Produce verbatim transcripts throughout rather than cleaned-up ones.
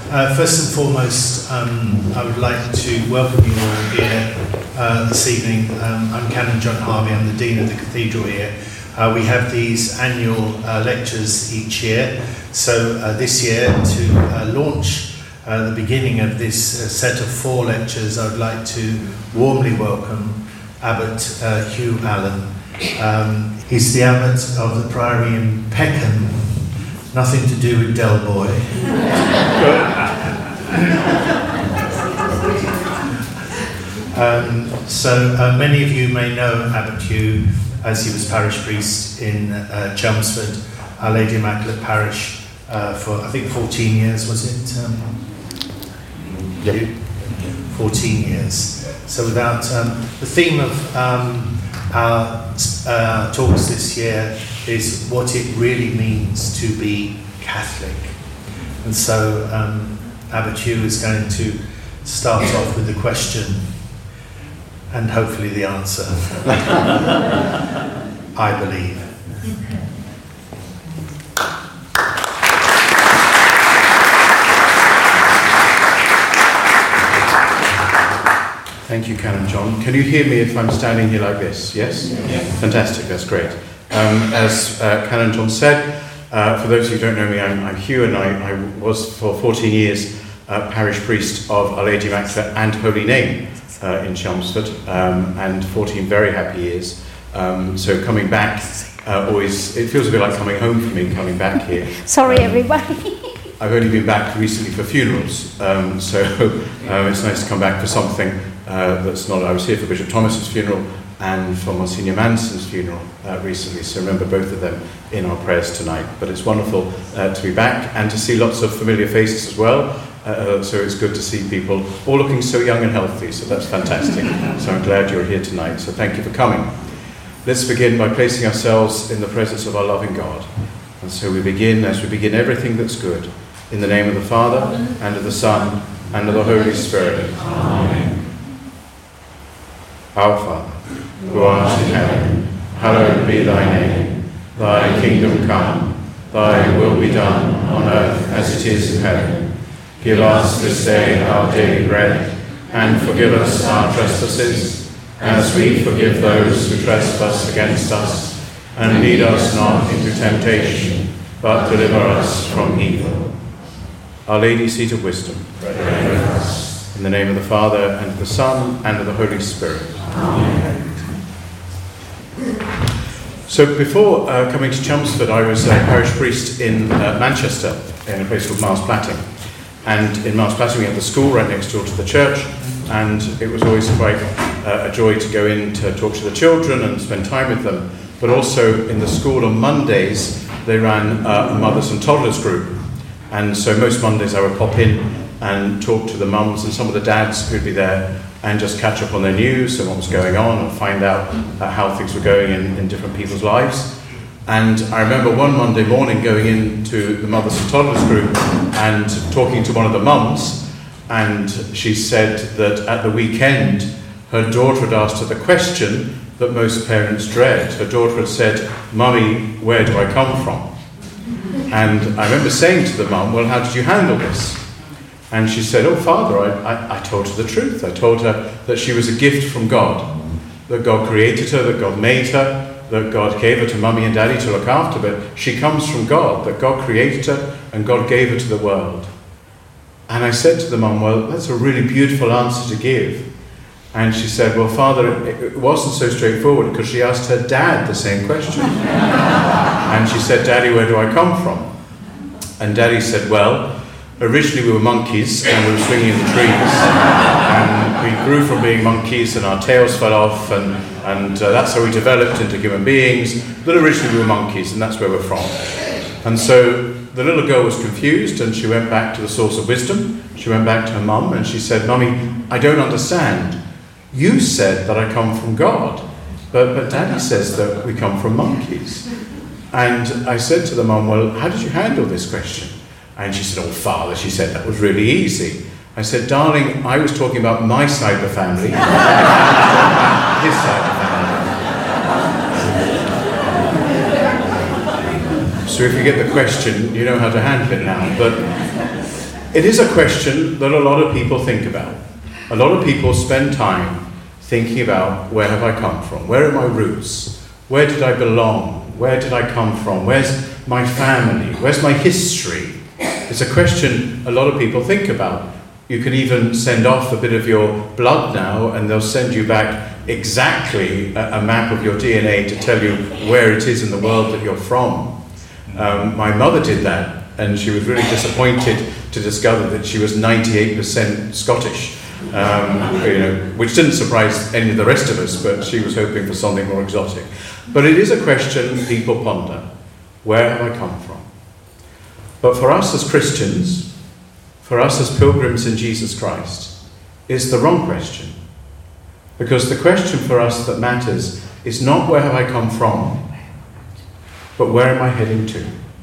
Uh, first and foremost, um, I would like to welcome you all here uh, this evening. Um, I'm Canon John Harvey, I'm the Dean of the Cathedral here. Uh, we have these annual uh, lectures each year, so uh, this year to uh, launch uh, the beginning of this uh, set of four lectures, I would like to warmly welcome Abbot uh, Hugh Allen. Um, he's the Abbot of the Priory in Peckham, nothing to do with Del Boy. um, so uh, many of you may know Abbot Hugh as he was parish priest in uh, Chelmsford, Our Lady Immaculate Parish, uh, for I think fourteen years, was it? Um, yep. fourteen years. So without um, the theme of um, our uh, talks this year is what it really means to be Catholic. And so um, Abbot Hugh is going to start off with the question and hopefully the answer. I believe. Thank you, Canon John. Can you hear me if I'm standing here like this? Yes? Yeah. Fantastic, that's great. Um, as uh, Canon John said, uh, for those who don't know me, I'm, I'm Hugh, and I, I was for fourteen years uh, parish priest of Our Lady Immaculate and Holy Name uh, in Chelmsford, um, and fourteen very happy years. Um, so coming back, uh, always, it feels a bit like coming home for me, coming back here. Sorry, um, everybody. I've only been back recently for funerals, um, so um, it's nice to come back for something uh, that's not. I was here for Bishop Thomas's funeral and for Monsignor Manson's funeral uh, recently, so remember both of them in our prayers tonight. But it's wonderful uh, to be back and to see lots of familiar faces as well. Uh, so it's good to see people all looking so young and healthy, so that's fantastic. So I'm glad you're here tonight, so thank you for coming. Let's begin by placing ourselves in the presence of our loving God. And so we begin, as we begin everything that's good, in the name of the Father, and of the Son, and of the Holy Spirit. Amen. Our Father, who art in heaven, hallowed be thy name. Thy kingdom come, thy will be done, on earth as it is in heaven. Give us this day our daily bread, and forgive us our trespasses, as we forgive those who trespass against us. And lead us not into temptation, but deliver us from evil. Our Lady, seat of wisdom, pray for us. In the name of the Father, and of the Son, and of the Holy Spirit. Amen. So before uh, coming to Chelmsford, I was a parish priest in uh, Manchester, in a place called Mars Platting. And in Mars Platting, we had the school right next door to the church, and it was always quite uh, a joy to go in to talk to the children and spend time with them. But also in the school on Mondays, they ran uh, a mothers and toddlers group. And so most Mondays I would pop in and talk to the mums and some of the dads who'd be there and just catch up on their news and what was going on and find out uh, how things were going in, in different people's lives. And I remember one Monday morning going into the mothers and toddlers group and talking to one of the mums, and she said that at the weekend her daughter had asked her the question that most parents dread. Her daughter had said, "Mummy, where do I come from?" And I remember saying to the mum, "Well, how did you handle this?" And she said, "Oh, Father, I, I, I told her the truth. I told her that she was a gift from God, that God created her, that God made her, that God gave her to Mummy and Daddy to look after, but she comes from God, that God created her and God gave her to the world." And I said to the mum, "Well, that's a really beautiful answer to give." And she said, "Well, Father, it wasn't so straightforward, because she asked her dad the same question." And she said, "Daddy, where do I come from?" And Daddy said, "Well, originally we were monkeys and we were swinging in the trees. And we grew from being monkeys and our tails fell off, and, and uh, that's how we developed into human beings. But originally we were monkeys, and that's where we're from." And so the little girl was confused, and she went back to the source of wisdom. She went back to her mum and she said, "Mummy, I don't understand. You said that I come from God, but, but Daddy says that we come from monkeys." And I said to the mum, "Well, how did you handle this question?" And she said, "Oh, Father," she said, "that was really easy." I said, "Darling, I was talking about my side of the family, his side of the family." So if you get the question, you know how to handle it now. But It is a question that a lot of people think about. A lot of people spend time thinking about, where have I come from? Where are my roots? Where did I belong? Where did I come from? Where's my family? Where's my history? It's a question a lot of people think about. You can even send off a bit of your blood now, and they'll send you back exactly a, a map of your D N A to tell you where it is in the world that you're from. Um, my mother did that, and she was really disappointed to discover that she was ninety-eight percent Scottish, um, you know, which didn't surprise any of the rest of us, but she was hoping for something more exotic. But it is a question people ponder. Where have I come from? But for us as Christians, for us as pilgrims in Jesus Christ, it's the wrong question. Because the question for us that matters is not where have I come from, but where am I heading to?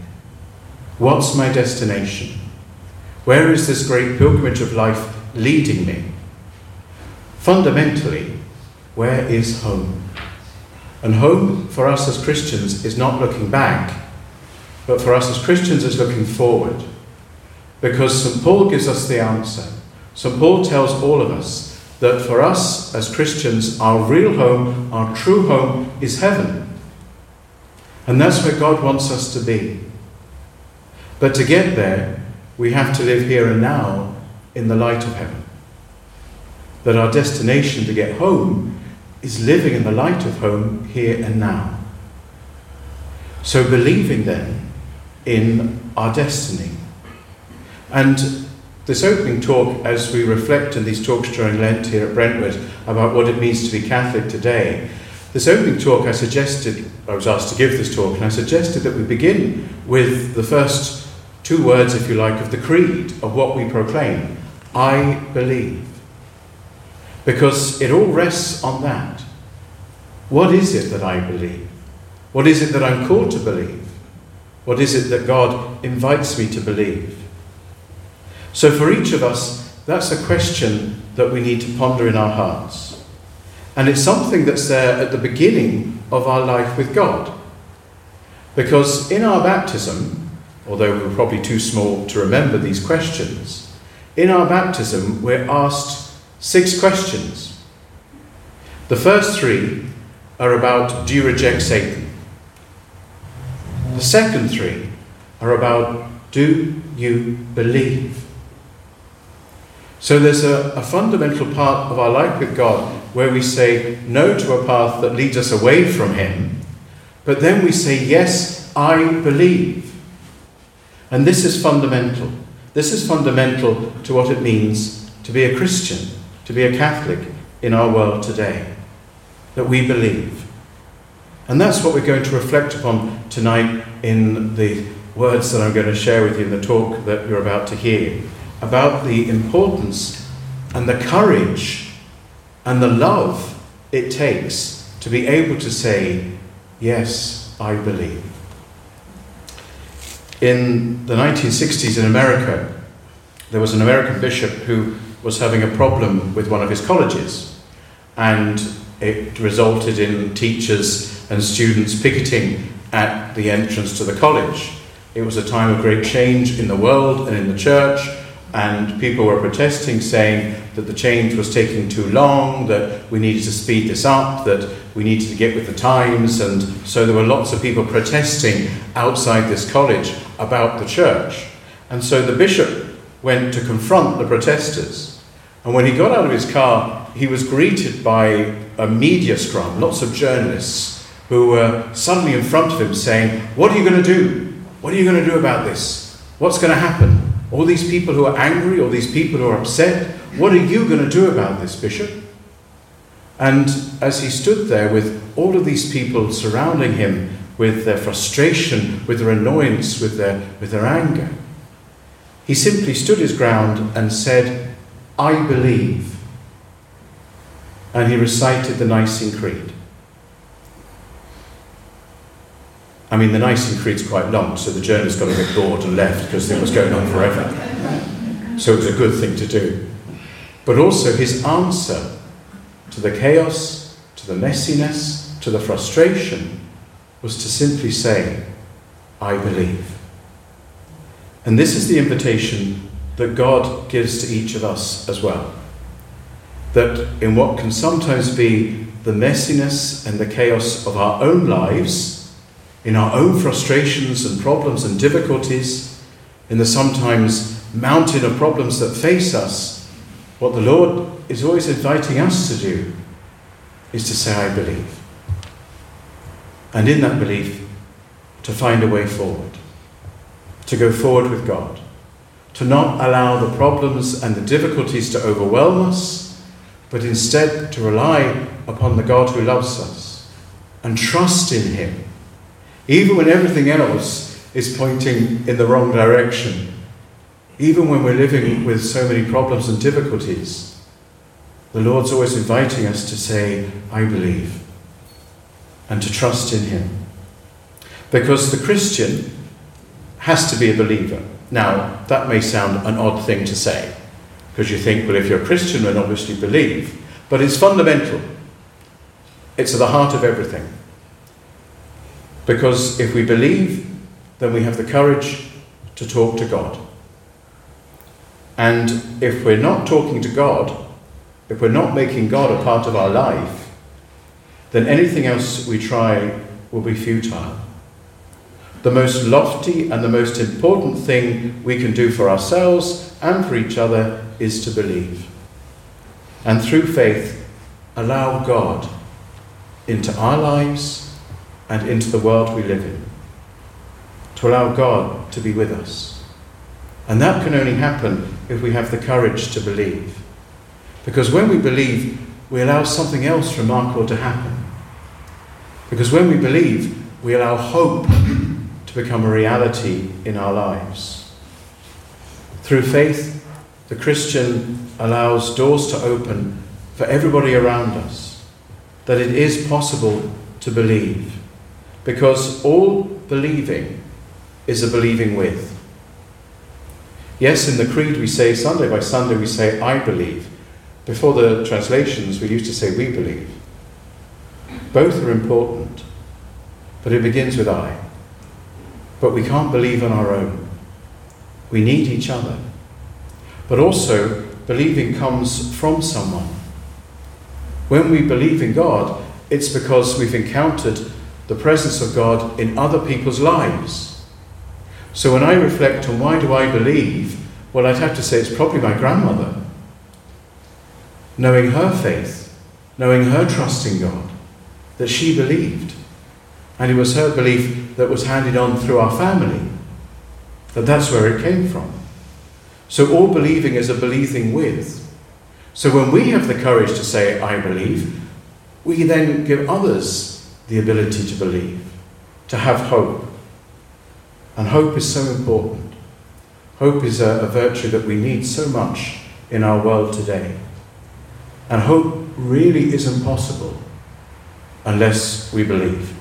What's my destination? Where is this great pilgrimage of life leading me? Fundamentally, where is home? And home for us as Christians is not looking back, but for us as Christians is looking forward. Because Saint Paul gives us the answer. Saint Paul tells all of us that for us as Christians, our real home, our true home is heaven. And that's where God wants us to be. But to get there, we have to live here and now in the light of heaven. That our destination to get home is living in the light of home here and now. So believing then in our destiny. And this opening talk, as we reflect in these talks during Lent here at Brentwood about what it means to be Catholic today, this opening talk I suggested, I was asked to give this talk, and I suggested that we begin with the first two words, if you like, of the creed, of what we proclaim. I believe. Because it all rests on that. What is it that I believe? What is it that I'm called to believe? What is it that God invites me to believe? So for each of us, that's a question that we need to ponder in our hearts. And it's something that's there at the beginning of our life with God. Because in our baptism, although we were probably too small to remember these questions, in our baptism we're asked six questions. The first three are about, do you reject Satan? The second three are about, do you believe? So there's a, a fundamental part of our life with God where we say no to a path that leads us away from him, but then we say, yes, I believe. And this is fundamental. This is fundamental to what it means to be a Christian, to be a Catholic in our world today, that we believe. And that's what we're going to reflect upon tonight in the words that I'm going to share with you in the talk that you're about to hear, about the importance and the courage and the love it takes to be able to say, yes, I believe. In the nineteen sixties in America, there was an American bishop who was having a problem with one of his colleges, and it resulted in teachers and students picketing at the entrance to the college. It was a time of great change in the world and in the church, and people were protesting, saying that the change was taking too long, that we needed to speed this up, that we needed to get with the times, and so there were lots of people protesting outside this college about the church. And so the bishop went to confront the protesters, and when he got out of his car, he was greeted by a media scrum, lots of journalists who were suddenly in front of him saying, what are you going to do? What are you going to do about this? What's going to happen? All these people who are angry, all these people who are upset, what are you going to do about this, Bishop? And as he stood there with all of these people surrounding him, with their frustration, with their annoyance, with their, with their anger, he simply stood his ground and said, I believe. And he recited the Nicene Creed. I mean, the Nicene Creed's quite long, so the journalist got a bit bored and left because it was going on forever. So it was a good thing to do. But also his answer to the chaos, to the messiness, to the frustration, was to simply say, I believe. And this is the invitation that God gives to each of us as well. That in what can sometimes be the messiness and the chaos of our own lives, in our own frustrations and problems and difficulties, in the sometimes mountain of problems that face us, what the Lord is always inviting us to do is to say, I believe. And in that belief, to find a way forward, to go forward with God, to not allow the problems and the difficulties to overwhelm us, but instead to rely upon the God who loves us and trust in him, even when everything else is pointing in the wrong direction, even when we're living with so many problems and difficulties. The Lord's always inviting us to say, I believe, and to trust in him. Because the Christian has to be a believer. Now, that may sound an odd thing to say, because you think, well, if you're a Christian, then obviously believe. But it's fundamental. It's at the heart of everything. Because if we believe, then we have the courage to talk to God. And if we're not talking to God, if we're not making God a part of our life, then anything else we try will be futile. The most lofty and the most important thing we can do for ourselves and for each other is to believe. And through faith, allow God into our lives and into the world we live in. To allow God to be with us. And that can only happen if we have the courage to believe. Because when we believe, we allow something else remarkable to happen. Because when we believe, we allow hope to become a reality in our lives. Through faith, the Christian allows doors to open for everybody around us, that it is possible to believe, because all believing is a believing with. Yes, in the Creed we say, Sunday by Sunday we say, I believe. Before the translations we used to say, we believe. Both are important, but it begins with I. But we can't believe on our own. We need each other. But also, believing comes from someone. When we believe in God, it's because we've encountered the presence of God in other people's lives. So when I reflect on why do I believe, well, I'd have to say it's probably my grandmother. Knowing her faith, knowing her trust in God, that she believed. And it was her belief that was handed on through our family, that that's where it came from. So all believing is a believing with. So when we have the courage to say, I believe, we then give others the ability to believe, to have hope. And hope is so important. Hope is a, a virtue that we need so much in our world today. And hope really isn't possible unless we believe.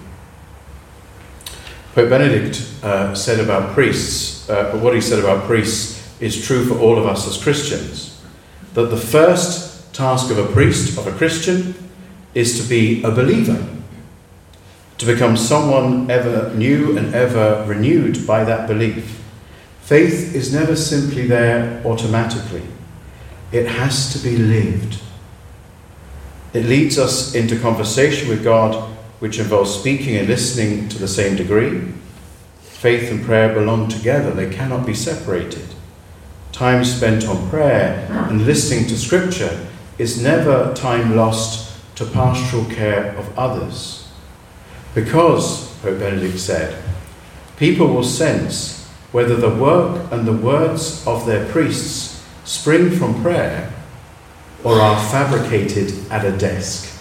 Pope Benedict uh, said about priests, uh, but what he said about priests is true for all of us as Christians, that the first task of a priest, of a Christian, is to be a believer, to become someone ever new and ever renewed by that belief. Faith is never simply there automatically. It has to be lived. It leads us into conversation with God, which involves speaking and listening to the same degree. Faith and prayer belong together. They cannot be separated. Time spent on prayer and listening to Scripture is never time lost to pastoral care of others. Because, Pope Benedict said, people will sense whether the work and the words of their priests spring from prayer or are fabricated at a desk.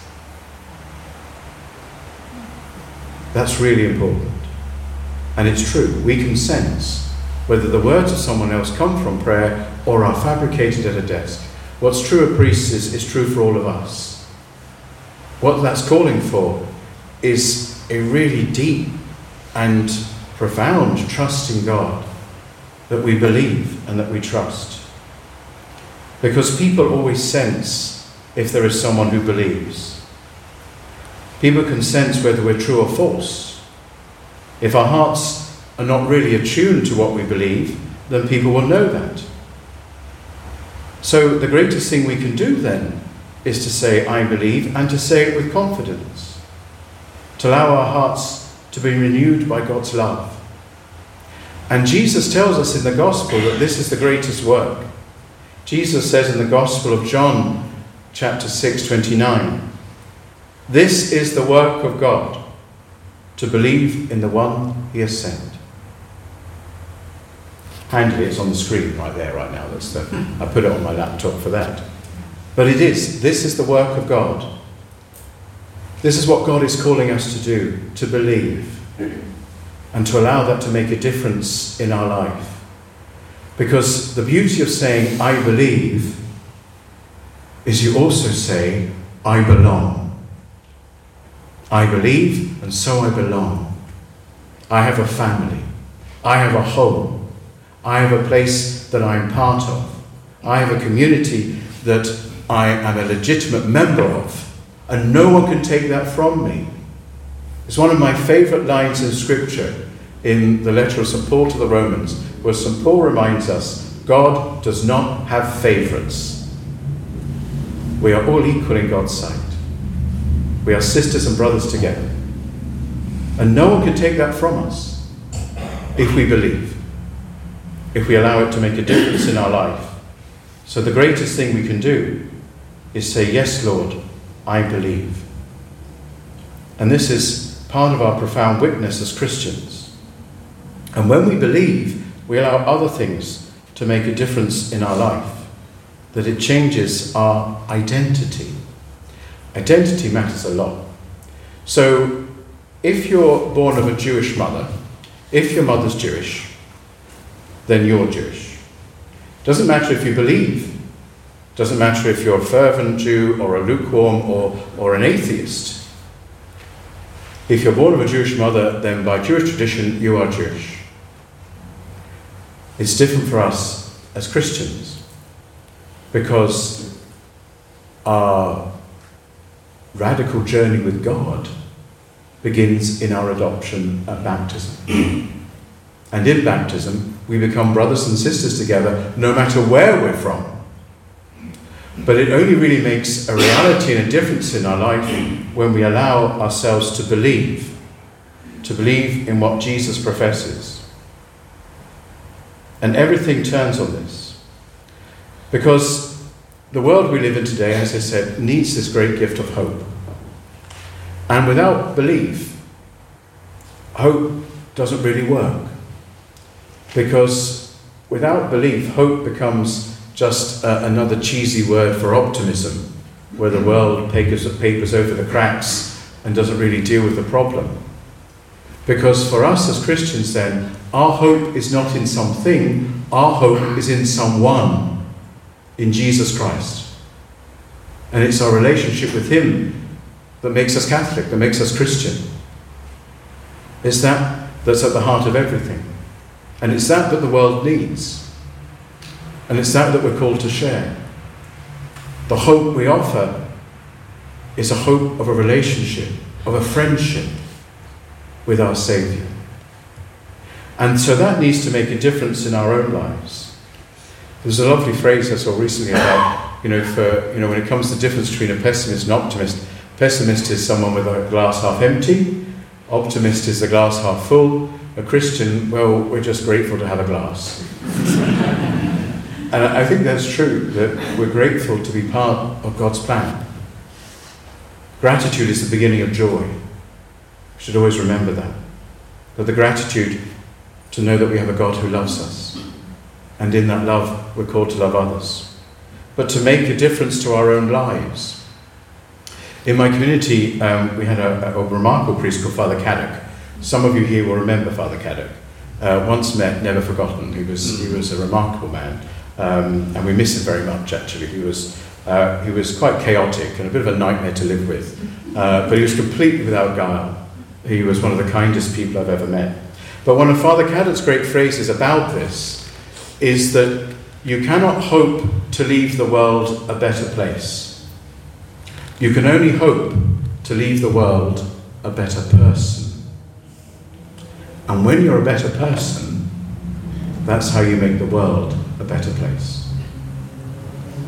That's really important. And it's true. We can sense whether the words of someone else come from prayer or are fabricated at a desk. What's true of priests is, is true for all of us. What that's calling for is a really deep and profound trust in God, that we believe and that we trust. Because people always sense if there is someone who believes. People can sense whether we're true or false. If our hearts are not really attuned to what we believe, then people will know that. So the greatest thing we can do then is to say, I believe, and to say it with confidence. To allow our hearts to be renewed by God's love. And Jesus tells us in the Gospel that this is the greatest work. Jesus says in the Gospel of John, chapter six, twenty-nine, this is the work of God, to believe in the one he has sent. Handily, it's on the screen right there, right now. That's the, I put it on my laptop for that. But it is. This is the work of God. This is what God is calling us to do, to believe, and to allow that to make a difference in our life. Because the beauty of saying, I believe, is you also say, I belong. I believe, and so I belong. I have a family. I have a home. I have a place that I am part of. I have a community that I am a legitimate member of. And no one can take that from me. It's one of my favourite lines in Scripture in the letter of Saint Paul to the Romans, where Saint Paul reminds us, God does not have favourites. We are all equal in God's sight. We are sisters and brothers together. And no one can take that from us if we believe, if we allow it to make a difference in our life. So the greatest thing we can do is say, yes, Lord, I believe. And this is part of our profound witness as Christians. And when we believe, we allow other things to make a difference in our life, that it changes our identity. Identity matters a lot. So, if you're born of a Jewish mother, if your mother's Jewish, then you're Jewish. Doesn't matter if you believe. Doesn't matter if you're a fervent Jew or a lukewarm or, or an atheist. If you're born of a Jewish mother, then by Jewish tradition, you are Jewish. It's different for us as Christians, because our radical journey with God begins in our adoption at baptism. And in baptism, we become brothers and sisters together, no matter where we're from. But it only really makes a reality and a difference in our life when we allow ourselves to believe, to believe in what Jesus professes. And everything turns on this. Because the world we live in today, as I said, needs this great gift of hope. And without belief, hope doesn't really work. Because without belief, hope becomes just uh, another cheesy word for optimism, where the world papers, papers over the cracks and doesn't really deal with the problem. Because for us as Christians then, our hope is not in something, our hope is in someone, in Jesus Christ. And it's our relationship with him that makes us Catholic, that makes us Christian. It's that that's at the heart of everything. And it's that that the world needs. And it's that that we're called to share. The hope we offer is a hope of a relationship, of a friendship with our Saviour. And so that needs to make a difference in our own lives. There's a lovely phrase I saw recently about, you know, for, you know, when it comes to the difference between a pessimist and optimist, pessimist is someone with a glass half empty, optimist is the glass half full, a Christian, well, we're just grateful to have a glass. And I think that's true, that we're grateful to be part of God's plan. Gratitude is the beginning of joy. We should always remember that. But the gratitude to know that we have a God who loves us. And in that love, we're called to love others. But to make a difference to our own lives. In my community, um, we had a, a remarkable priest called Father Caddock. Some of you here will remember Father Caddock. Uh, once met, never forgotten. He was, he was a remarkable man. Um, and we miss him very much, actually. He was, uh, he was quite chaotic and a bit of a nightmare to live with. Uh, but he was completely without guile. He was one of the kindest people I've ever met. But one of Father Caddock's great phrases about this is that you cannot hope to leave the world a better place. You can only hope to leave the world a better person. And when you're a better person, that's how you make the world a better place.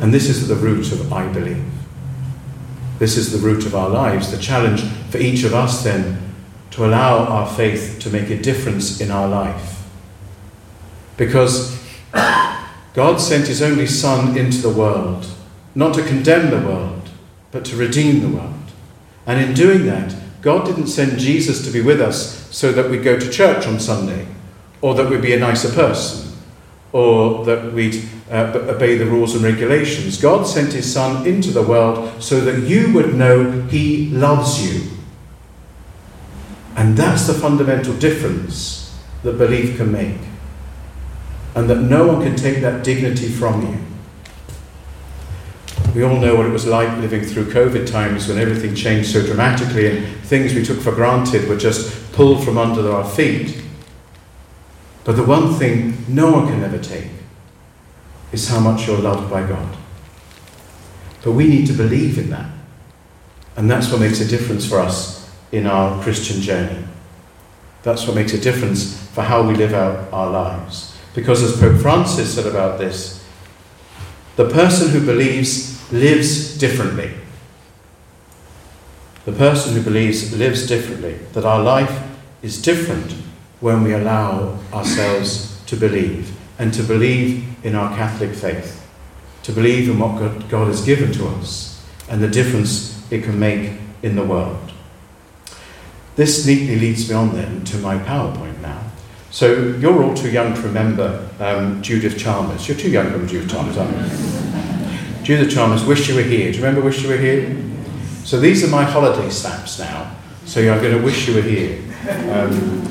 And this is at the root of I believe. This is the root of our lives. The challenge for each of us then to allow our faith to make a difference in our life. Because God sent his only Son into the world, not to condemn the world, but to redeem the world. And in doing that, God didn't send Jesus to be with us so that we'd go to church on Sunday, or that we'd be a nicer person, or that we'd uh, obey the rules and regulations. God sent his Son into the world so that you would know he loves you. And that's the fundamental difference that belief can make. And that no one can take that dignity from you. We all know what it was like living through COVID times when everything changed so dramatically and things we took for granted were just pulled from under our feet. But the one thing no one can ever take is how much you're loved by God. But we need to believe in that. And that's what makes a difference for us in our Christian journey. That's what makes a difference for how we live out our lives. Because as Pope Francis said about this, the person who believes lives differently. The person who believes lives differently. That our life is different when we allow ourselves to believe. And to believe in our Catholic faith. To believe in what God, God has given to us. And the difference it can make in the world. This neatly leads me on then to my PowerPoint now. So you're all too young to remember um, Judith Chalmers. You're too young to remember Judith Chalmers, aren't you? Judith Chalmers, Wish You Were Here. Do you remember Wish You Were Here? So these are my holiday snaps now. So I'm going to wish you were here. Um,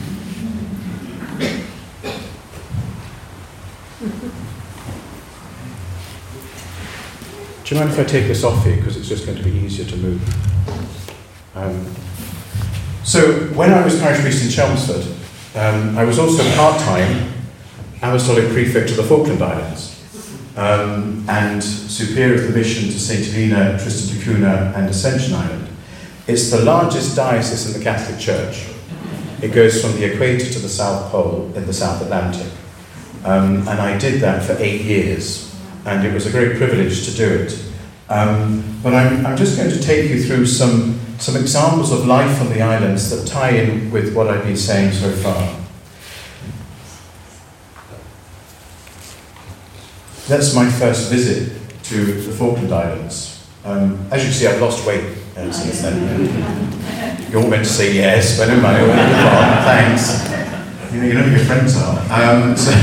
do you mind if I take this off here? Because it's just going to be easier to move. Um, so when I was parish priest in Chelmsford, Um, I was also part-time apostolic prefect of the Falkland Islands um, and superior of the mission to Saint Helena, Tristan da Cunha and Ascension Island. It's the largest diocese in the Catholic Church. It goes from the equator to the South Pole in the South Atlantic. Um, and I did that for eight years and it was a great privilege to do it. Um, but I'm, I'm just going to take you through some Some examples of life on the islands that tie in with what I've been saying so far. That's my first visit to the Falkland Islands. Um, as you can see, I've lost weight uh, since then. You're all meant to say yes, but never mind. Thanks. You know, you know who your friends are. Um, so,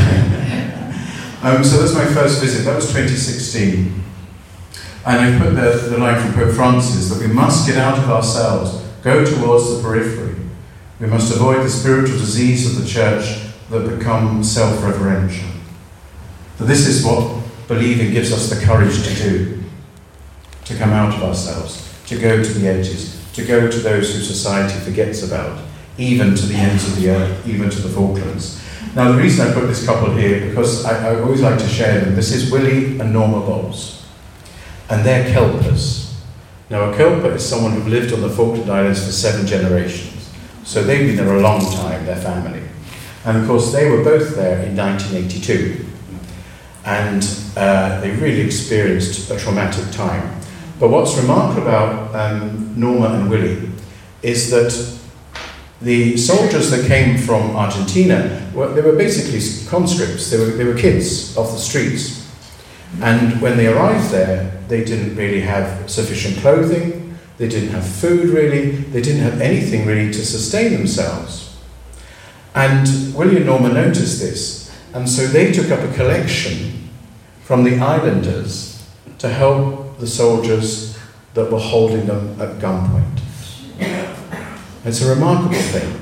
um, so that's my first visit. That was twenty sixteen. And I put the, the line from Pope Francis that we must get out of ourselves, go towards the periphery. We must avoid the spiritual disease of the church that become self-reverential. That this is what believing gives us the courage to do. To come out of ourselves, to go to the edges, to go to those who society forgets about, even to the ends of the earth, even to the Falklands. Now the reason I put this couple here, because I, I always like to share them. This is Willie and Norma Bowles. And they're Kelpers. Now a Kelper is someone who've lived on the Falkland Islands for seven generations. So they've been there a long time, their family. And of course they were both there in nineteen eighty-two. And uh, they really experienced a traumatic time. But what's remarkable about um, Norma and Willie is that the soldiers that came from Argentina, were, they were basically conscripts. They were, they were kids off the streets. And when they arrived there, they didn't really have sufficient clothing, they didn't have food really, they didn't have anything really to sustain themselves. And Willie and Norma noticed this, and so they took up a collection from the islanders to help the soldiers that were holding them at gunpoint. It's a remarkable thing.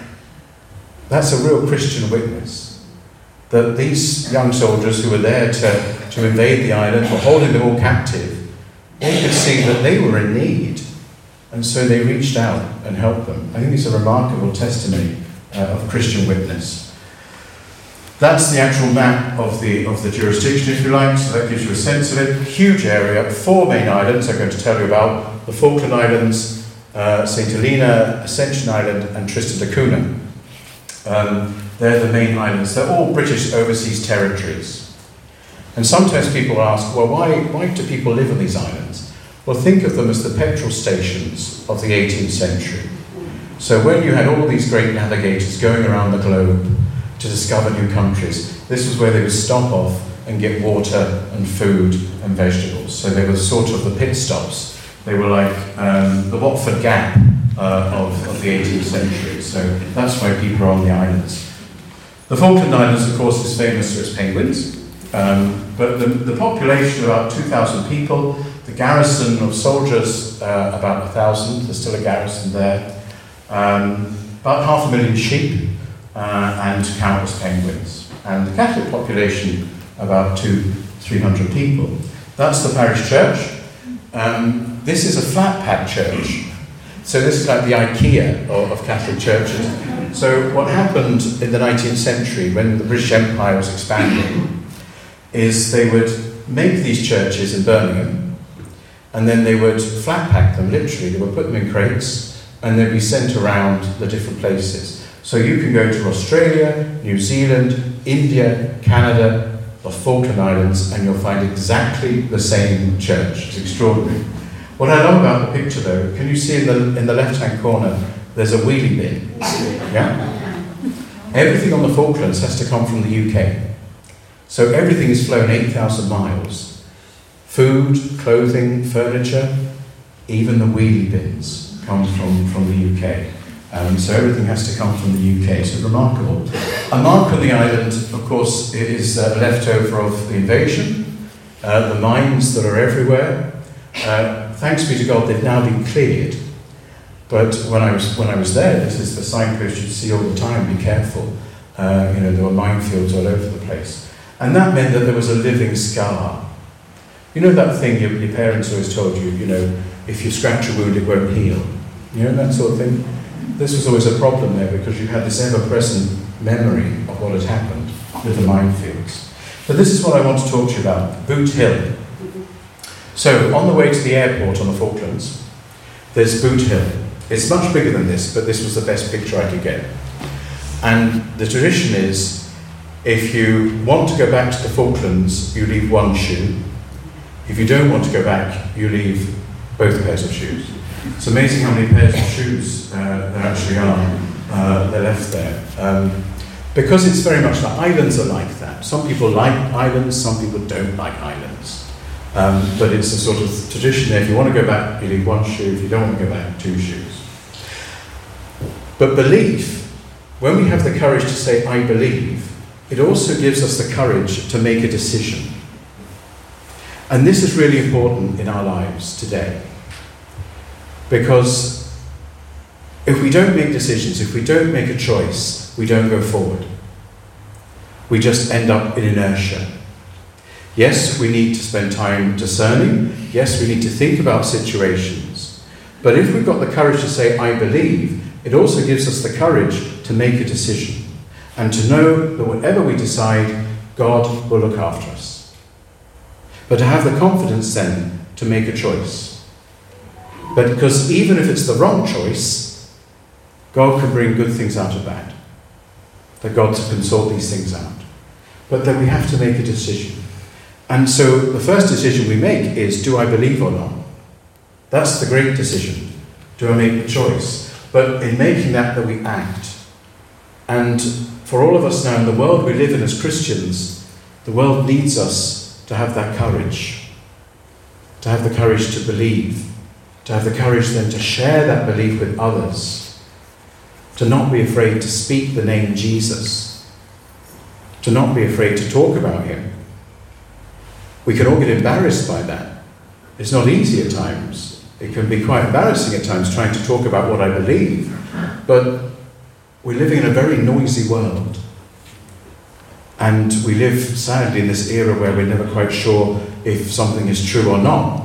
That's a real Christian witness. That these young soldiers who were there to, to invade the island were holding them all captive. They could see that they were in need. And so they reached out and helped them. I think it's a remarkable testimony uh, of Christian witness. That's the actual map of the, of the jurisdiction, if you like, so that gives you a sense of it. Huge area, four main islands I'm going to tell you about. The Falkland Islands, uh, Saint Helena, Ascension Island and Tristan da Cunha. Um, They're the main islands. They're all British overseas territories. And sometimes people ask, well, why, why do people live on these islands? Well, think of them as the petrol stations of the eighteenth century. So when you had all these great navigators going around the globe to discover new countries, this was where they would stop off and get water and food and vegetables. So they were sort of the pit stops. They were like um, the Watford Gap uh, of, of the eighteenth century. So that's why people are on the islands. The Falkland Islands, of course, is famous for its penguins. Um, but the, the population, about two thousand people, the garrison of soldiers, uh, about one thousand, there's still a garrison there, um, about half a million sheep, uh, and countless penguins. And the Catholic population, about two, three hundred people. That's the parish church. Um, this is a flat-pack church. So this is like the IKEA of, of Catholic churches. So what happened in the nineteenth century, when the British Empire was expanding, is they would make these churches in Birmingham, and then they would flat pack them, literally. They would put them in crates, and they'd be sent around the different places. So you can go to Australia, New Zealand, India, Canada, the Falkland Islands, and you'll find exactly the same church. It's extraordinary. What I love about the picture, though, can you see in the, in the left-hand corner, there's a wheelie bin? Yeah? Everything on the Falklands has to come from the U K. So everything is flown eight thousand miles. Food, clothing, furniture, even the wheelie bins come from, from the U K. Um, so everything has to come from the U K. So remarkable. A mark on the island, of course, is a leftover of the invasion. Uh, the mines that are everywhere. Uh, thanks be to God, they've now been cleared. But when I was when I was there, this is the signpost you see all the time. Be careful. Uh, you know, there were minefields all over the place. And that meant that there was a living scar. You know that thing your, your parents always told you, you know, if you scratch a wound, it won't heal. You know, that sort of thing? This was always a problem there because you had this ever-present memory of what had happened with the minefields. But this is what I want to talk to you about, Boot Hill. So, on the way to the airport on the Falklands, there's Boot Hill. It's much bigger than this, but this was the best picture I could get. And the tradition is, if you want to go back to the Falklands, you leave one shoe. If you don't want to go back, you leave both pairs of shoes. It's amazing how many pairs of shoes uh, there actually are. Uh, they're left there. Um, because it's very much like islands are like that. Some people like islands, some people don't like islands. Um, but it's a sort of tradition there. If you want to go back, you leave one shoe. If you don't want to go back, two shoes. But belief, when we have the courage to say, I believe, it also gives us the courage to make a decision. And this is really important in our lives today. Because if we don't make decisions, if we don't make a choice, we don't go forward. We just end up in inertia. Yes, we need to spend time discerning. Yes, we need to think about situations. But if we've got the courage to say, I believe, it also gives us the courage to make a decision. And to know that whatever we decide, God will look after us. But to have the confidence then to make a choice. But because even if it's the wrong choice, God can bring good things out of bad. That God can sort these things out. But then we have to make a decision. And so the first decision we make is, do I believe or not? That's the great decision. Do I make the choice? But in making that, that we act. And for all of us now in the world we live in as Christians, the world needs us to have that courage. To have the courage to believe. To have the courage then to share that belief with others. To not be afraid to speak the name Jesus. To not be afraid to talk about him. We can all get embarrassed by that. It's not easy at times. It can be quite embarrassing at times trying to talk about what I believe. But we're living in a very noisy world. And we live, sadly, in this era where we're never quite sure if something is true or not.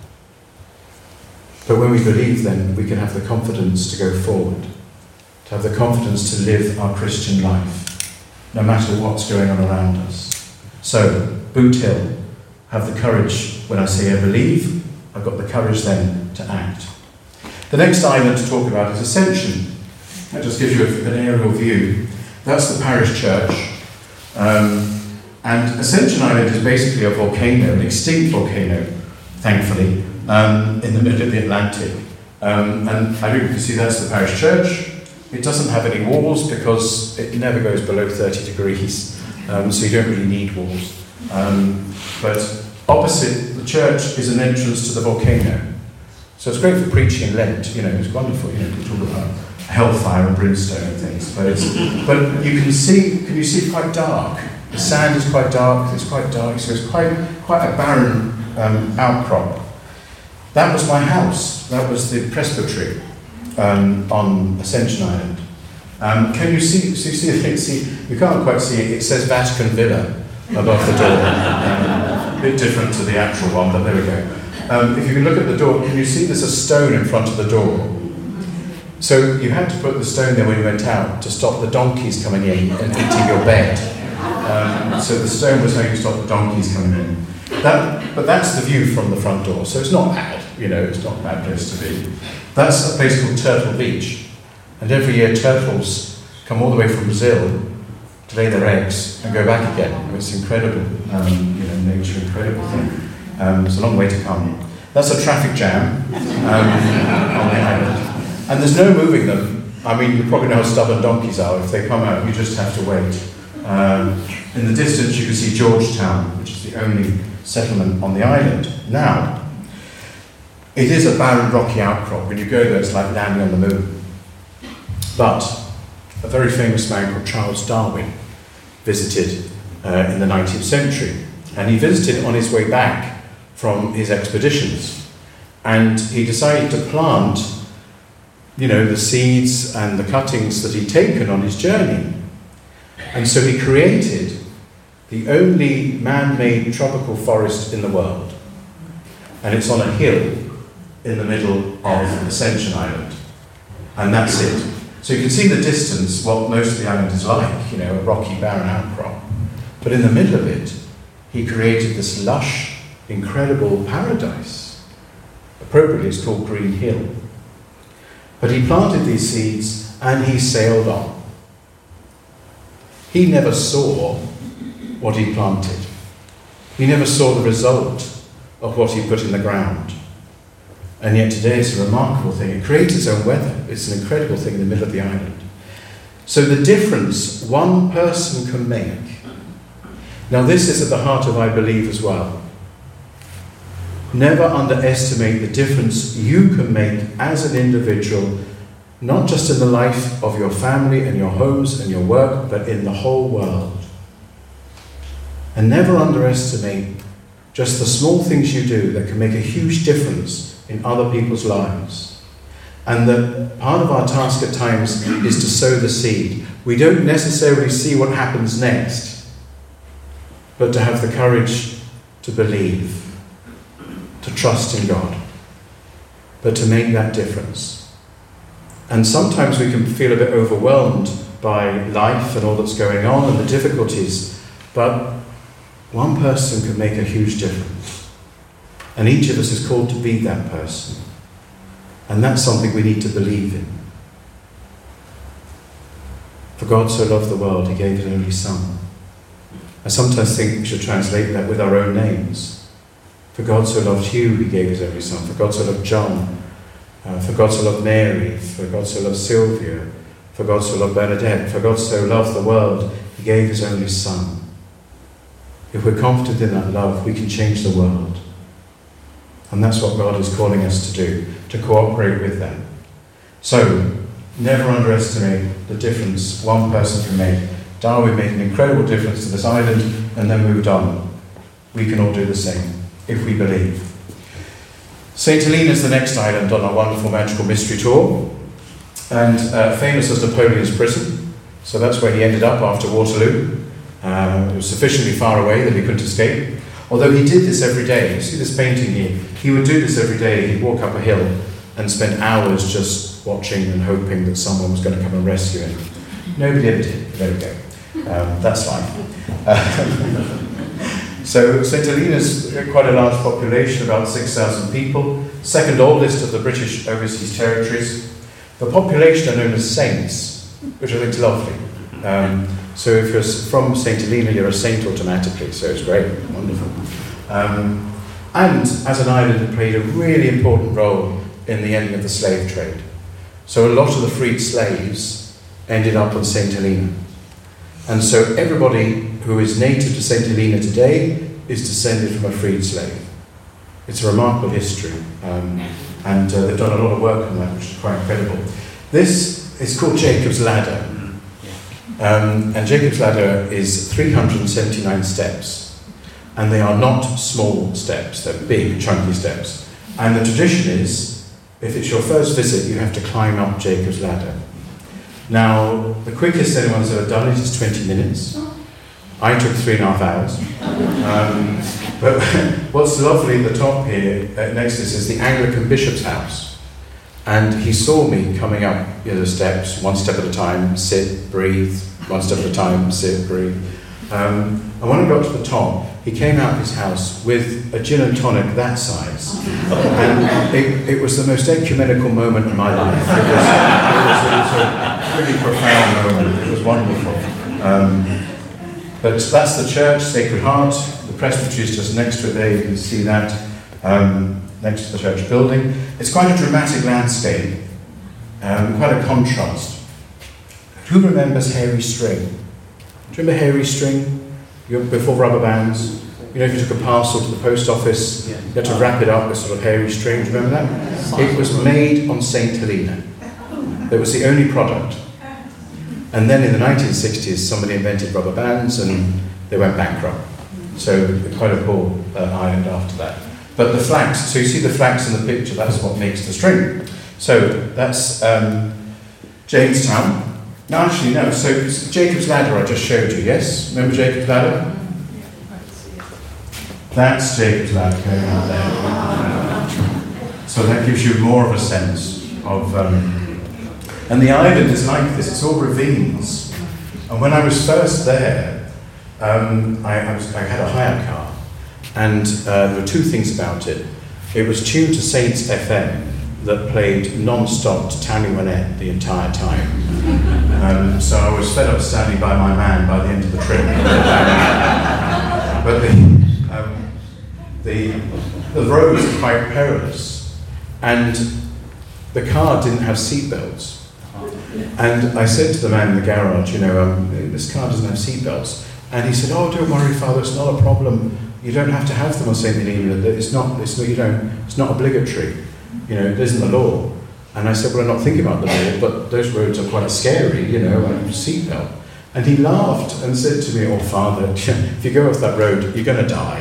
But when we believe, then we can have the confidence to go forward. To have the confidence to live our Christian life, no matter what's going on around us. So, Boot Hill, have the courage, when I say I believe, I've got the courage then to act. The next island to talk about is Ascension. That just gives you an aerial view. That's the parish church. Um, And Ascension Island is basically a volcano, an extinct volcano, thankfully, um, in the middle of the Atlantic. Um, and I hope you can see that's the parish church. It doesn't have any walls because it never goes below thirty degrees, um, so you don't really need walls. Um, but opposite the church is an entrance to the volcano. So it's great for preaching in Lent, you know, it's wonderful, you know, you can talk about hellfire and brimstone and things, but it's, but you can see, can you see it's quite dark? The sand is quite dark, it's quite dark, so it's quite, quite a barren um, outcrop. That was my house, that was the presbytery um, on Ascension Island. Um, can you see, see, see, see, you can't quite see it, it says Vatican Villa above the door. Um, a bit different to the actual one, but there we go. Um, if you can look at the door, can you see there's a stone in front of the door? So you had to put the stone there when you went out to stop the donkeys coming in and eating your bed. Um, so the stone was how you stop the donkeys coming in. That, but that's the view from the front door, so it's not bad, you know, it's not a bad place to be. That's a place called Turtle Beach, and every year turtles come all the way from Brazil to lay their eggs and go back again. It's incredible, um, you know, nature, incredible thing. Um, it's a long way to come. That's a traffic jam um, on the island. And there's no moving them. I mean, you probably know how stubborn donkeys are. If they come out, you just have to wait. Um, in the distance, you can see Georgetown, which is the only settlement on the island. Now, it is a barren, rocky outcrop. When you go there, it's like landing on the moon. But a very famous man called Charles Darwin visited uh, in the nineteenth century. And he visited on his way back from his expeditions. And he decided to plant, you know, the seeds and the cuttings that he'd taken on his journey. And so he created the only man-made tropical forest in the world. And it's on a hill in the middle of Ascension Island. And that's it. So you can see the distance, what most of the island is like, you know, a rocky, barren outcrop. But in the middle of it, he created this lush, incredible paradise. Appropriately, it's called Green Hill. But he planted these seeds and he sailed on. He never saw what he planted. He never saw the result of what he put in the ground. And yet today it's a remarkable thing. It creates its own weather. It's an incredible thing in the middle of the island. So the difference one person can make. Now this is at the heart of I believe as well. Never underestimate the difference you can make as an individual, not just in the life of your family and your homes and your work, but in the whole world. And never underestimate just the small things you do that can make a huge difference in other people's lives. And that part of our task at times is to sow the seed. We don't necessarily see what happens next, but to have the courage to believe, to trust in God, but to make that difference. And sometimes we can feel a bit overwhelmed by life and all that's going on and the difficulties, but one person can make a huge difference. And each of us is called to be that person. And that's something we need to believe in. For God so loved the world, he gave his only Son. I sometimes think we should translate that with our own names. For God so loved you, he gave his only Son. For God so loved John. Uh, for God so loved Mary. For God so loved Sylvia. For God so loved Bernadette. For God so loved the world, he gave his only Son. If we're confident in that love, we can change the world. And that's what God is calling us to do, to cooperate with them. So, never underestimate the difference one person can make. Darwin made an incredible difference to this island and then moved on. We can all do the same, if we believe. Saint Helena is the next island on our wonderful magical mystery tour, and uh, famous as Napoleon's prison. So that's where he ended up after Waterloo. Uh, it was sufficiently far away that he couldn't escape. Although he did this every day. You see this painting here? He would do this every day. He'd walk up a hill and spend hours just watching and hoping that someone was going to come and rescue him. Nobody ever did. There we go. Um, that's life. Uh, so Saint Helena's quite a large population, about six thousand people. Second oldest of the British overseas territories. The population are known as saints, which I think is lovely. Um, So if you're from Saint Helena, you're a saint automatically, so it's great, wonderful. Um, and as an island, it played a really important role in the ending of the slave trade. So a lot of the freed slaves ended up on Saint Helena. And so everybody who is native to Saint Helena today is descended from a freed slave. It's a remarkable history, um, and uh, they've done a lot of work on that, which is quite incredible. This is called Jacob's Ladder, um, and Jacob's Ladder is three hundred seventy-nine steps, and they are not small steps, they're big, chunky steps. And the tradition is, if it's your first visit, you have to climb up Jacob's Ladder. Now, the quickest anyone's ever done it is twenty minutes. I took three and a half hours. Um, but what's lovely at the top here, uh, next to this, is the Anglican Bishop's house. And he saw me coming up you know, the steps, one step at a time, sit, breathe, one step at a time, sit, breathe. Um, and when I got to the top, he came out of his house with a gin and tonic that size. And it, it was the most ecumenical moment of my life. It was, it was, it was a really profound moment. It was wonderful. Um, but that's the church, Sacred Heart. The presbytery is just next to it there. You can see that um, next to the church building. It's quite a dramatic landscape, um, quite a contrast. Who remembers Hairy String? Do you remember Hairy String? You, before rubber bands? You know, if you took a parcel to the post office, you had to wrap it up with sort of hairy string. Do you remember that? It was made on Saint Helena. It was the only product. And then in the nineteen sixties, somebody invented rubber bands and they went bankrupt. So quite a poor uh, island after that. But the flax, so you see the flax in the picture, that's what makes the string. So that's um, Jamestown. No, actually, no. So Jacob's Ladder I just showed you, yes? Remember Jacob's Ladder? That's Jacob's Ladder going out there. So that gives you more of a sense of... Um, and the island is like this, it's all ravines. And when I was first there, um, I, I, was, I had a hire car. And uh, there were two things about it. It was tuned to Saints F M that played non-stop to Tammy Wynette the entire time. Um, so I was fed up standing by my man by the end of the trip. But the, um, the, the roads are quite perilous, and the car didn't have seatbelts. And I said to the man in the garage, you know, um, this car doesn't have seatbelts. And he said, oh, don't worry, Father, it's not a problem. You don't have to have them on Saint Helena. It's not, it's not, you don't, it's not obligatory. You know, it isn't the law. And I said, well, I'm not thinking about the law, but those roads are quite scary, you know, and seatbelt. And he laughed and said to me, oh, Father, if you go off that road, you're going to die.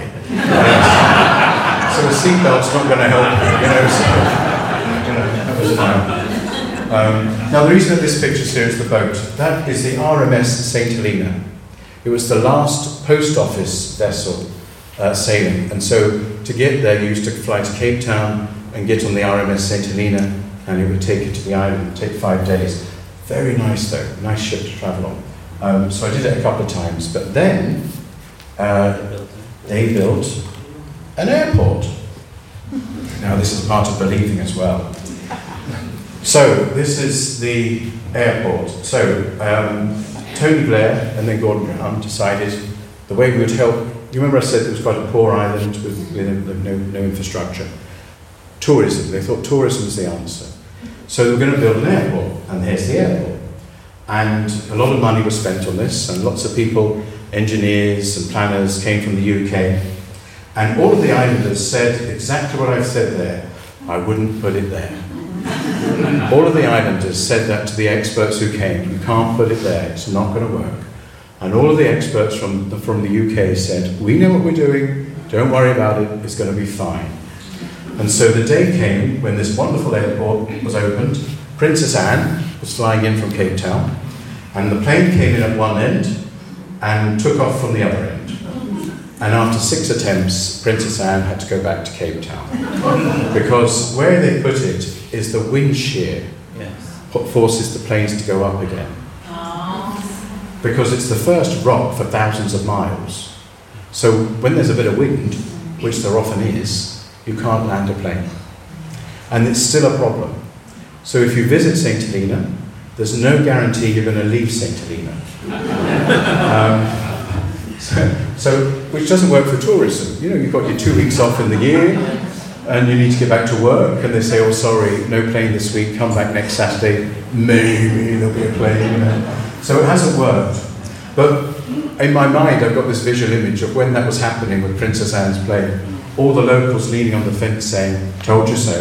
So a seatbelt's not going to help you, you know, so, you know, that was fine. Um, now, the reason that this picture's here is the boat. That is the R M S Saint Helena. It was the last post office vessel uh, sailing. And so to get there, you used to fly to Cape Town and get on the R M S Saint Helena, and it would take you to the island. It would take five days. Very nice, though. Nice ship to travel on. Um, so I did it a couple of times. But then uh, they built an airport. Now, this is part of believing as well. So this is the airport. So um, Tony Blair and then Gordon Brown decided the way we would help. You remember I said it was quite a poor island with, with no, no infrastructure. Tourism. They thought tourism was the answer. So they were going to build an airport, and here's the airport. And a lot of money was spent on this, and lots of people, engineers and planners, came from the U K. And all of the islanders said exactly what I've said there. I wouldn't put it there. All of the islanders said that to the experts who came. You can't put it there. It's not going to work. And all of the experts from the, from the U K said, we know what we're doing. Don't worry about it. It's going to be fine. And so the day came when this wonderful airport was opened. Princess Anne was flying in from Cape Town, and the plane came in at one end and took off from the other end. And after six attempts, Princess Anne had to go back to Cape Town. Because where they put it is the wind shear yes. forces the planes to go up again. Aww. Because it's the first rock for thousands of miles. So when there's a bit of wind, which there often is, you can't land a plane. And it's still a problem. So if you visit Saint Helena, there's no guarantee you're going to leave Saint Helena. um, so, so, which doesn't work for tourism. You know, you've got your two weeks off in the year, and you need to get back to work, and they say, oh, sorry, no plane this week, come back next Saturday, maybe there'll be a plane, you know. So it hasn't worked. But in my mind, I've got this visual image of when that was happening with Princess Anne's plane, all the locals leaning on the fence saying, told you so.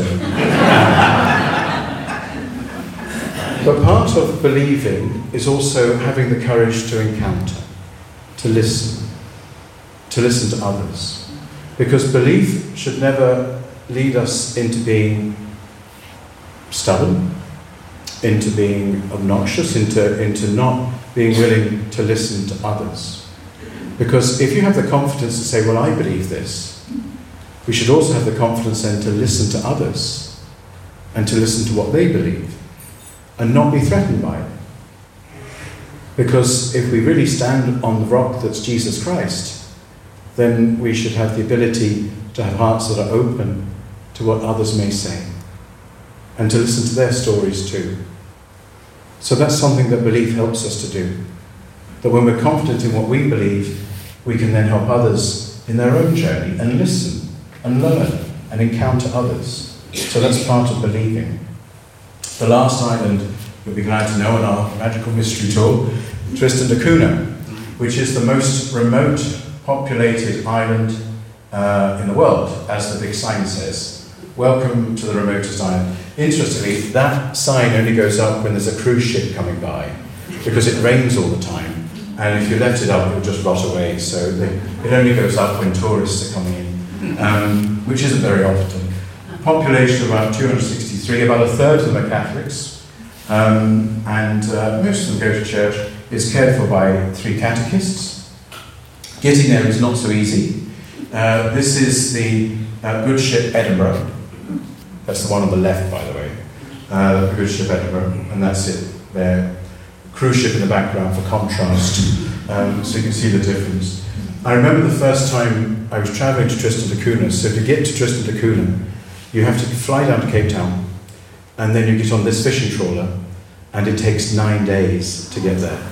But part of believing is also having the courage to encounter, to listen, to listen to others. Because belief should never lead us into being stubborn, into being obnoxious, into, into not being willing to listen to others. Because if you have the confidence to say, well, I believe this, we should also have the confidence then to listen to others and to listen to what they believe and not be threatened by it. Because if we really stand on the rock that's Jesus Christ, then we should have the ability to have hearts that are open to what others may say and to listen to their stories too. So that's something that belief helps us to do. That when we're confident in what we believe, we can then help others in their own journey and listen and learn and encounter others. So that's part of believing. The last island you'll be glad to know on our magical mystery tour, Tristan da Cunha, which is the most remote populated island uh, in the world, as the big sign says. Welcome to the remotest island. Interestingly, that sign only goes up when there's a cruise ship coming by, because it rains all the time, and if you left it up, it would just rot away. So they, it only goes up when tourists are coming in, um, which isn't very often. Population of about two hundred sixty-three, about a third of them are Catholics, um, and uh, most of them go to church. It's cared for by three catechists. Getting there is not so easy. Uh, this is the uh, good ship Edinburgh. That's the one on the left, by the way. Uh, the good ship Edinburgh, and that's it there. Cruise ship in the background for contrast, um, so you can see the difference. I remember the first time I was travelling to Tristan da Cunha. So to get to Tristan da Cunha, you have to fly down to Cape Town, and then you get on this fishing trawler, and it takes nine days to get there.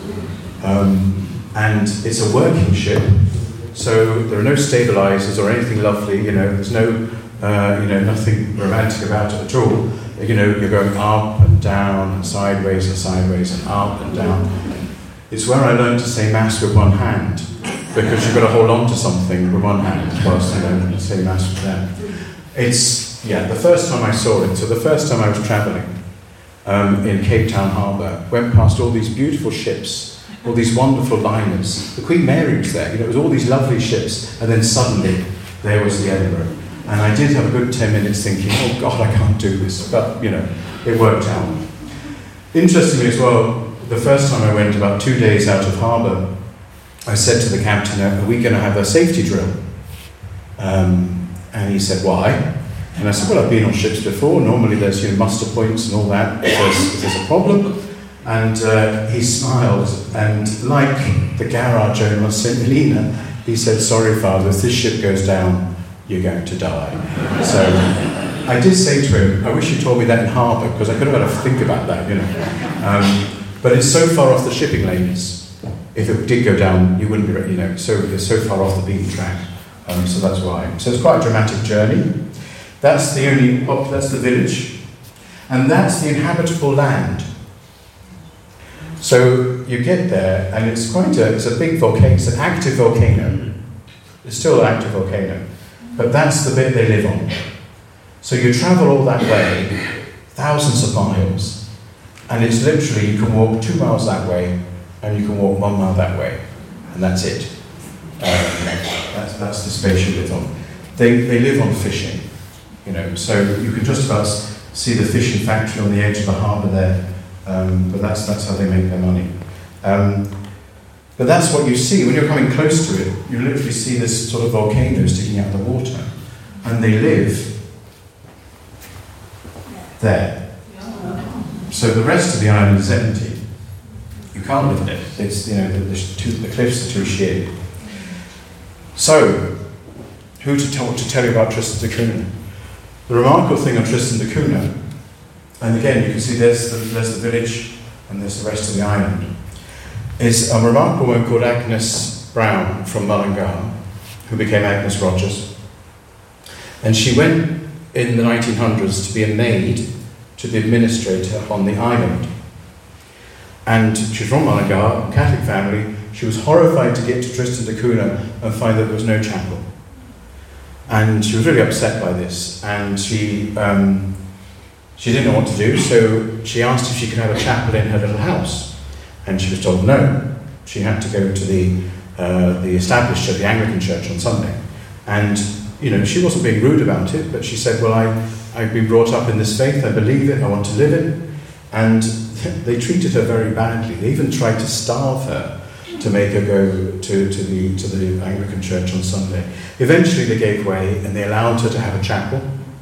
Um, and it's a working ship, so there are no stabilizers or anything lovely. You know, there's no, uh, you know, nothing romantic about it at all. You know, you're going up and down and sideways and sideways and up and down. It's where I learned to say Mass with one hand, because you've got to hold on to something with one hand whilst you know, say Mass with that. It's, yeah, the first time I saw it, so the first time I was travelling um, in Cape Town Harbour, went past all these beautiful ships, all these wonderful liners. The Queen Mary was there, you know, it was all these lovely ships, and then suddenly there was the Edinburgh. And I did have a good ten minutes thinking, oh God, I can't do this, but, you know, it worked out. Interestingly as well, the first time I went, about two days out of harbour, I said to the captain, are we going to have a safety drill? Um, and he said, why? And I said, well, I've been on ships before. Normally there's, you know, muster points and all that if there's, if there's a problem. And uh, he smiled, and like the garage owner on Saint Helena, he said, sorry, Father, if this ship goes down, you're going to die. So I did say to him, I wish you told me that in harbour, because I could have had to think about that, you know. Um, but it's so far off the shipping lanes. If it did go down, you wouldn't be, you know, so it's so far off the beaten track. Um, so that's why. So it's quite a dramatic journey. That's the only, oh, that's the village, and that's the inhabitable land. So you get there, and it's quite a, it's a big volcano. It's an active volcano. It's still an active volcano. But that's the bit they live on. So you travel all that way, thousands of miles, and it's literally, you can walk two miles that way, and you can walk one mile that way, and that's it. Um, that's, that's the space you live on. They, they live on fishing, you know, so you can just about see the fishing factory on the edge of the harbour there, um, but that's, that's how they make their money. Um, But that's what you see. When you're coming close to it, you literally see this sort of volcano sticking out of the water. And they live there. So the rest of the island is empty. You can't live in it. It's, you know, the, the, too, the cliffs are too sheer. So, who to talk to tell you about Tristan da Cunha? The remarkable thing on Tristan da Cunha, and again you can see there's the, there's the village and there's the rest of the island, is a remarkable woman called Agnes Brown from Mullingar, who became Agnes Rogers. And she went in the nineteen hundreds to be a maid to the administrator on the island. And she's from Mullingar, a Catholic family. She was horrified to get to Tristan da Cunha and find that there was no chapel. And she was really upset by this, and she um, she didn't know what to do, so she asked if she could have a chapel in her little house. And she was told no. She had to go to the uh, the established church, the Anglican church, on Sunday. And, you know, she wasn't being rude about it, but she said, well, I, I've been brought up in this faith, I believe it, I want to live it. And they treated her very badly. They even tried to starve her to make her go to, to, the, to the Anglican church on Sunday. Eventually they gave way and they allowed her to have a chapel.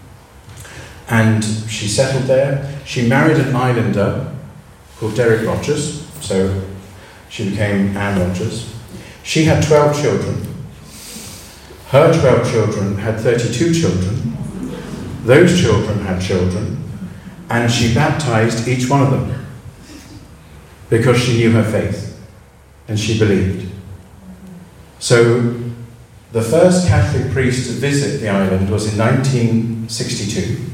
And she settled there. She married an islander called Derek Rogers, so she became Anne Rogers. She had twelve children. Her twelve children had thirty-two children. Those children had children. And she baptized each one of them because she knew her faith and she believed. So the first Catholic priest to visit the island was in nineteen sixty-two,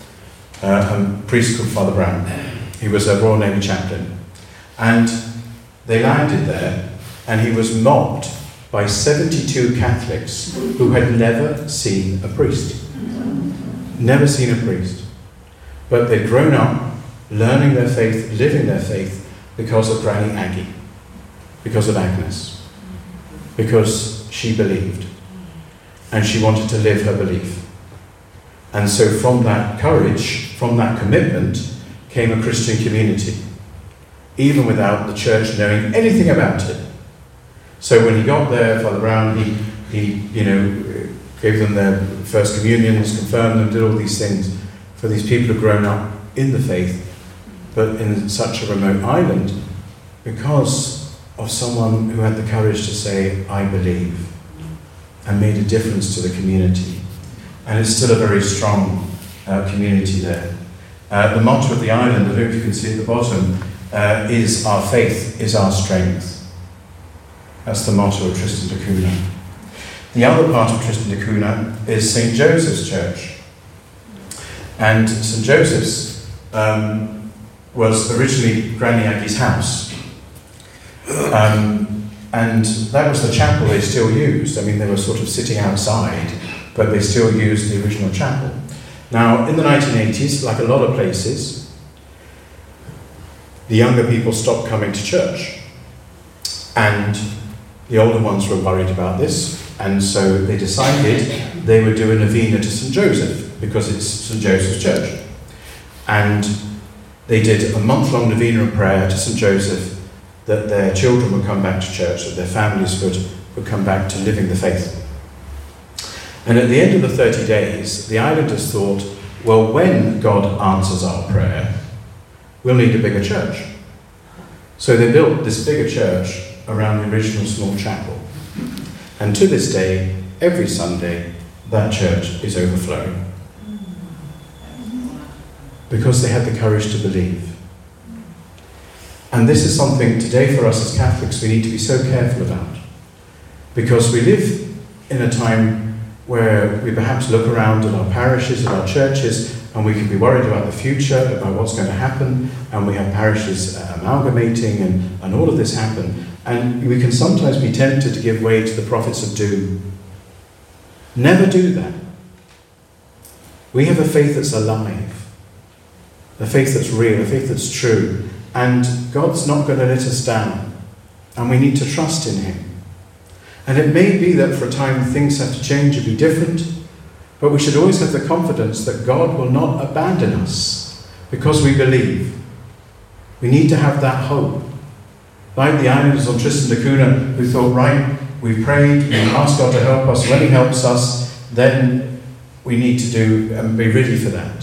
uh, a priest called Father Brown. He was a Royal Navy chaplain. And they landed there, and he was mobbed by seventy-two Catholics who had never seen a priest. Never seen a priest. But they'd grown up learning their faith, living their faith, because of Granny Aggie, because of Agnes, because she believed, and she wanted to live her belief. And so from that courage, from that commitment, came a Christian community, even without the church knowing anything about it. So when he got there, Father Brown, he, he you know, gave them their first communions, confirmed them, did all these things for these people who've grown up in the faith, but in such a remote island, because of someone who had the courage to say, I believe, and made a difference to the community. And it's still a very strong uh, community there. Uh, the motto of the island, I don't know if you can see at the bottom, uh, is our faith is our strength. That's the motto of Tristan da Cunha. The other part of Tristan da Cunha is Saint Joseph's Church. And Saint Joseph's um, was originally Granny Aggie's house. Um, and that was the chapel they still used. I mean, they were sort of sitting outside, but they still used the original chapel. Now, in the nineteen eighties, like a lot of places, the younger people stopped coming to church. And the older ones were worried about this, and so they decided they would do a novena to Saint Joseph, because it's Saint Joseph's Church. And they did a month-long novena and prayer to Saint Joseph, that their children would come back to church, that their families would, would come back to living the faith. And at the end of the thirty days, the islanders thought, well, when God answers our prayer, we'll need a bigger church. So they built this bigger church around the original small chapel. And to this day, every Sunday, that church is overflowing. Because they had the courage to believe. And this is something today for us as Catholics we need to be so careful about. Because we live in a time where we perhaps look around at our parishes, at our churches, and we can be worried about the future, about what's going to happen, and we have parishes uh, amalgamating, and, and all of this happen. And we can sometimes be tempted to give way to the prophets of doom. Never do that. We have a faith that's alive, a faith that's real, a faith that's true, and God's not going to let us down, and we need to trust in Him. And it may be that for a time things have to change and be different, but we should always have the confidence that God will not abandon us because we believe. We need to have that hope. Like the islanders on Tristan da Cunha who thought, right, we've prayed, we asked God to help us, when He helps us, then we need to do and be ready for that.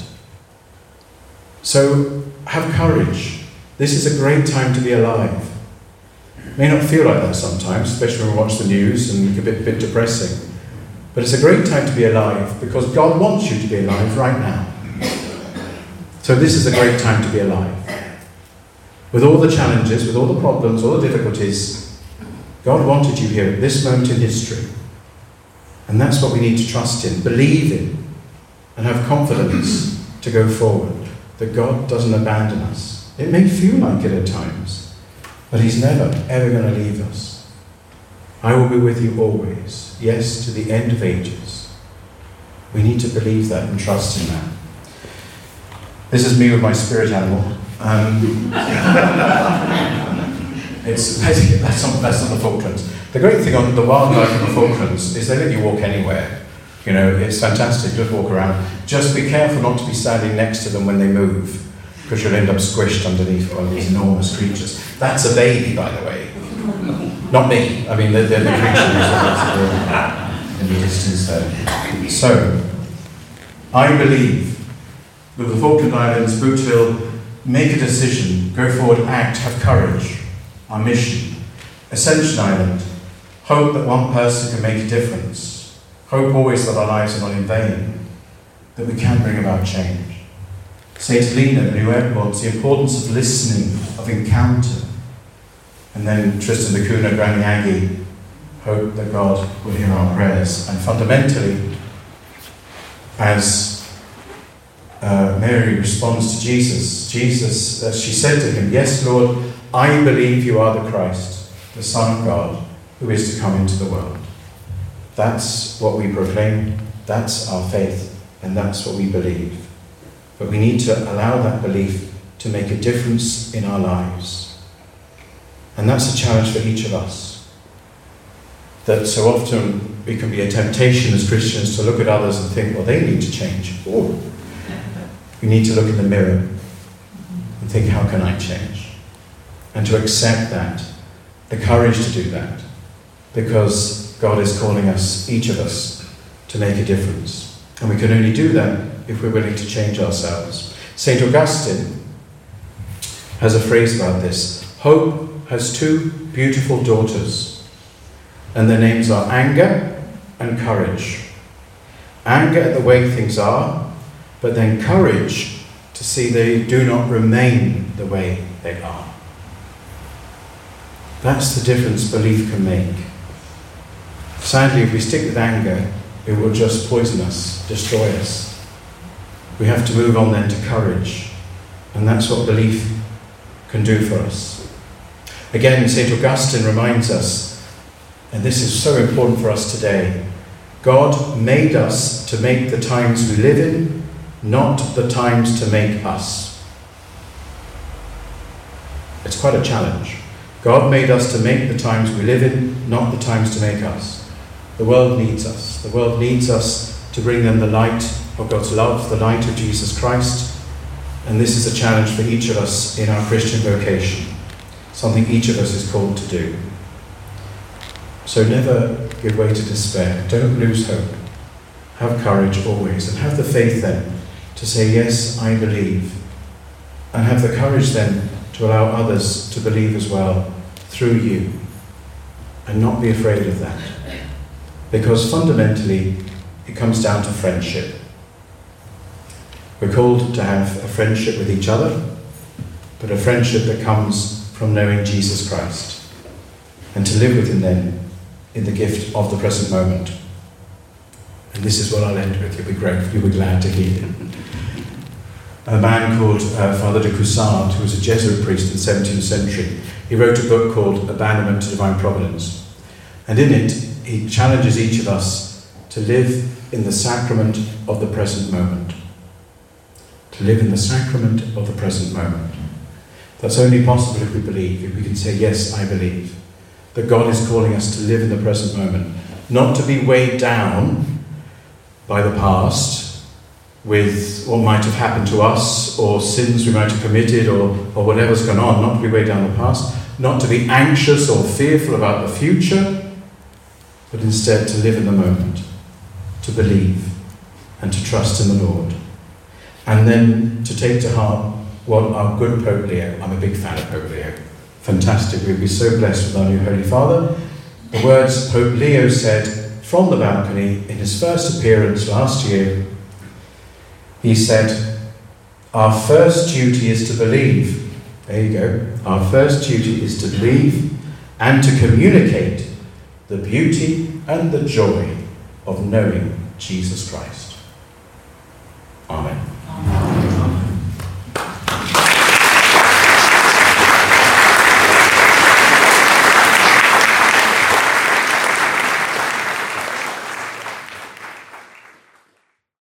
So have courage. This is a great time to be alive. It may not feel like that sometimes, especially when we watch the news and it's a bit, bit depressing. But it's a great time to be alive because God wants you to be alive right now. So this is a great time to be alive. With all the challenges, with all the problems, all the difficulties, God wanted you here at this moment in history. And that's what we need to trust in, believe in, and have confidence to go forward, that God doesn't abandon us. It may feel like it at times, but he's never, ever going to leave us. I will be with you always, yes, to the end of ages. We need to believe that and trust in that. This is me with my spirit animal. Um, it's basically, that's on, that's on the Falklands. The great thing on the wildlife in the Falklands is they let you walk anywhere. You know, it's fantastic, just walk around. Just be careful not to be standing next to them when they move, because you'll end up squished underneath one of these enormous creatures. That's a baby, by the way. Not me. I mean, they're, they're the creatures in the distance there. So, I believe with the Falkland Islands, Bootville, make a decision, go forward, act, have courage. Our mission. Ascension Island, hope that one person can make a difference. Hope always that our lives are not in vain, that we can bring about change. Saint Helena, New Edwards, the importance of listening, of encounter. And then Tristan da Cunha, Granny Aggie, hope that God will hear our prayers. And fundamentally, as uh, Mary responds to Jesus, Jesus, as she said to him, yes, Lord, I believe you are the Christ, the Son of God, who is to come into the world. That's what we proclaim, that's our faith, and that's what we believe. But we need to allow that belief to make a difference in our lives. And that's a challenge for each of us. That so often it can be a temptation as Christians to look at others and think, well, they need to change. Oh. We need to look in the mirror and think, how can I change? And to accept that, the courage to do that, because God is calling us, each of us, to make a difference. And we can only do that if we're willing to change ourselves. Saint Augustine has a phrase about this. Hope has two beautiful daughters, and their names are anger and courage. Anger at the way things are, but then courage to see they do not remain the way they are. That's the difference belief can make. Sadly, if we stick with anger, it will just poison us, destroy us. We have to move on then to courage, and that's what belief can do for us. Again, Saint Augustine reminds us, and this is so important for us today, God made us to make the times we live in, not the times to make us. It's quite a challenge. God made us to make the times we live in, not the times to make us. The world needs us. The world needs us to bring them the light of God's love, the light of Jesus Christ. And this is a challenge for each of us in our Christian vocation, something each of us is called to do. So never give way to despair. Don't lose hope. Have courage always, and have the faith then to say, yes, I believe. And have the courage then to allow others to believe as well through you, and not be afraid of that. Because fundamentally, it comes down to friendship. We're called to have a friendship with each other, but a friendship that comes from knowing Jesus Christ, and to live with him then in the gift of the present moment. And this is what I'll end with. You'll be great. You'll be glad to hear it. A man called uh, Father de Coussard, who was a Jesuit priest in the seventeenth century, he wrote a book called Abandonment to Divine Providence. And in it, he challenges each of us to live in the sacrament of the present moment. To live in the sacrament of the present moment. That's only possible if we believe, if we can say, yes, I believe, that God is calling us to live in the present moment, not to be weighed down by the past, with what might have happened to us, or sins we might have committed, or, or whatever's gone on, not to be weighed down the past, not to be anxious or fearful about the future, but instead to live in the moment, to believe, and to trust in the Lord. And then to take to heart what our good Pope Leo, I'm a big fan of Pope Leo, fantastic, we'd be so blessed with our new Holy Father. The words Pope Leo said from the balcony in his first appearance last year. He said, our first duty is to believe, There you go. Our first duty is to believe and to communicate the beauty and the joy of knowing Jesus Christ. Amen.